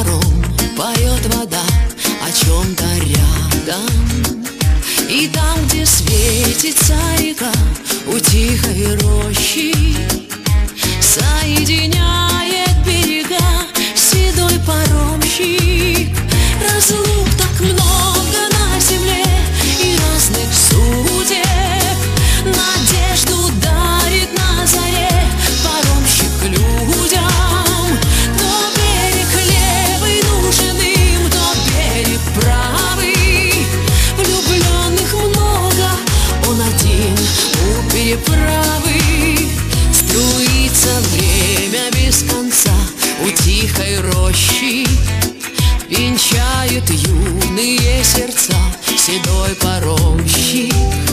паром, поет вода о чем-то рядом. И там, где светится река, у тихой рощи соединяет берега седой паромщик. Разлук так много на земле и разных судеб, надежду дарит на заре паромщик людям. То берег левый нужен им, то берег правый. Влюбленных много, он один у переправы. Струится время без конца у тихой рощи, венчают юные сердца седой паромщик.